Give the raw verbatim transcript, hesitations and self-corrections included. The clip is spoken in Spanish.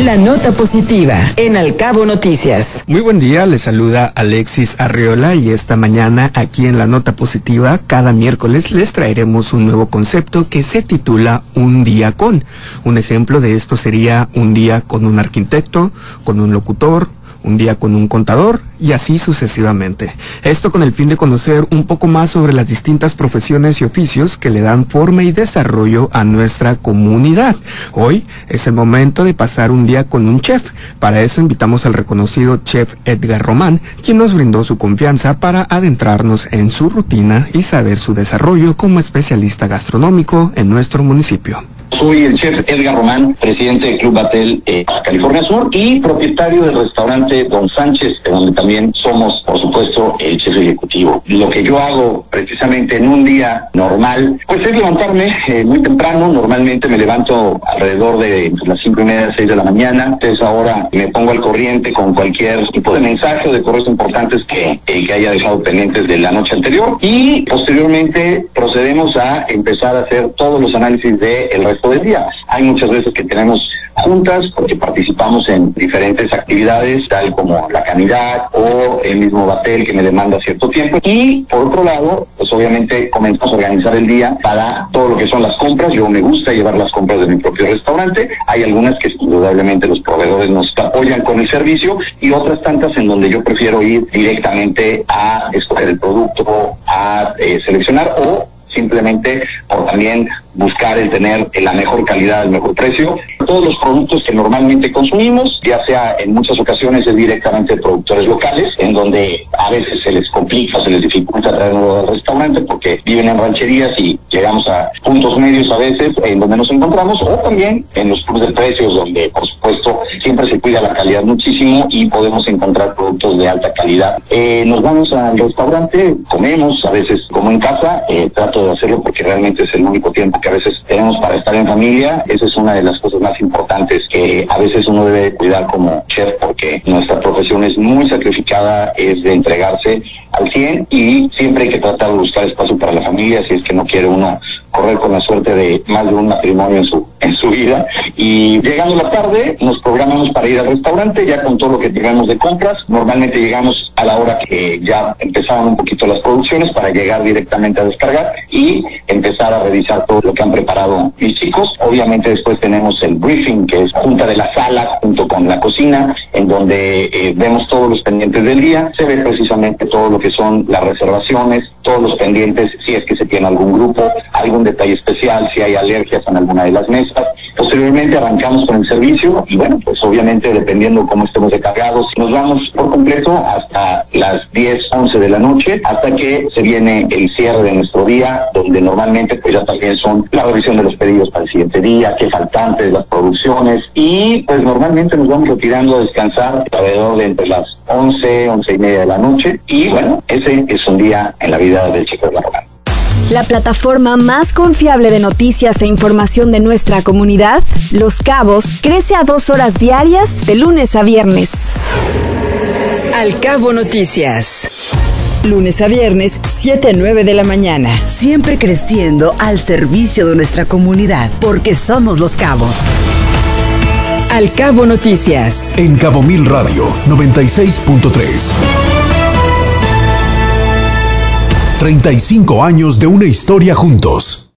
La nota positiva en Al Cabo Noticias. Muy buen día, les saluda Alexis Arreola y esta mañana aquí en La Nota Positiva, cada miércoles les traeremos un nuevo concepto que se titula Un día con. Un ejemplo de esto sería un día con un arquitecto, con un locutor, un día con un contador y así sucesivamente. Esto con el fin de conocer un poco más sobre las distintas profesiones y oficios que le dan forma y desarrollo a nuestra comunidad. Hoy es el momento de pasar un día con un chef. Para eso invitamos al reconocido chef Edgar Román, quien nos brindó su confianza para adentrarnos en su rutina y saber su desarrollo como especialista gastronómico en nuestro municipio. Soy el chef Edgar Román, presidente del Club Batel eh, California Sur y propietario del restaurante Don Sánchez, de donde también somos, por supuesto, el chef ejecutivo. Lo que yo hago precisamente en un día normal, pues es levantarme eh, muy temprano. Normalmente me levanto alrededor de las cinco y media, seis de la mañana. Entonces ahora me pongo al corriente con cualquier tipo de mensaje o de correos importantes que, eh, que haya dejado pendientes de la noche anterior. Y posteriormente procedemos a empezar a hacer todos los análisis del resto del día. Hay muchas veces que tenemos juntas porque participamos en diferentes actividades, tal como la Canidad o el mismo Batel que me demanda cierto tiempo. Y por otro lado, pues obviamente comenzamos a organizar el día para todo lo que son las compras. Yo me gusta llevar las compras de mi propio restaurante. Hay algunas que indudablemente los proveedores nos apoyan con el servicio y otras tantas en donde yo prefiero ir directamente a escoger el producto, a eh, seleccionar o simplemente por también buscar el tener la mejor calidad, el mejor precio. Todos los productos que normalmente consumimos, ya sea en muchas ocasiones es directamente de productores locales, en donde a veces se les complica, se les dificulta traerlo al restaurante porque viven en rancherías y llegamos a puntos medios a veces en donde nos encontramos, o también en los clubes de precios donde por supuesto siempre se cuida la calidad muchísimo y podemos encontrar productos de alta calidad. Eh, nos vamos al restaurante, comemos, a veces como en casa, eh, trato de hacerlo porque realmente es el único tiempo que a veces tenemos para estar en familia. Esa es una de las cosas más importantes que a veces uno debe cuidar como chef, porque nuestra profesión es muy sacrificada, es de entregarse al cien y siempre hay que tratar de buscar espacio para la familia si es que no quiere uno correr con la suerte de más de un matrimonio en su en su vida. Y llegando la tarde nos programamos para ir al restaurante ya con todo lo que tengamos de compras. Normalmente llegamos a la hora que ya empezaban un poquito las producciones para llegar directamente a descargar y empezar a revisar todo lo que han preparado mis chicos. Obviamente después tenemos el briefing, que es junta de la sala junto con la cocina, en donde eh, vemos todos los pendientes del día. Se ve precisamente todo lo que son las reservaciones, todos los pendientes, si es que se tiene algún grupo, algún detalle especial, si hay alergias en alguna de las mesas. Posteriormente arrancamos con el servicio y bueno, pues obviamente dependiendo cómo estemos recargados, nos vamos por completo hasta las diez, once de la noche, hasta que se viene el cierre de nuestro día, donde normalmente pues ya también son la revisión de los pedidos para el siguiente día, qué faltantes, las producciones, y pues normalmente nos vamos retirando a descansar alrededor de entre las once, once y media de la noche. Y bueno, ese es un día en la vida del Chico de la Román. La plataforma más confiable de noticias e información de nuestra comunidad, Los Cabos, crece a dos horas diarias de lunes a viernes. Al Cabo Noticias. Lunes a viernes, siete a nueve de la mañana. Siempre creciendo al servicio de nuestra comunidad, porque somos Los Cabos. Al Cabo Noticias. En Cabo Mil Radio, noventa y seis punto tres. treinta y cinco años de una historia juntos.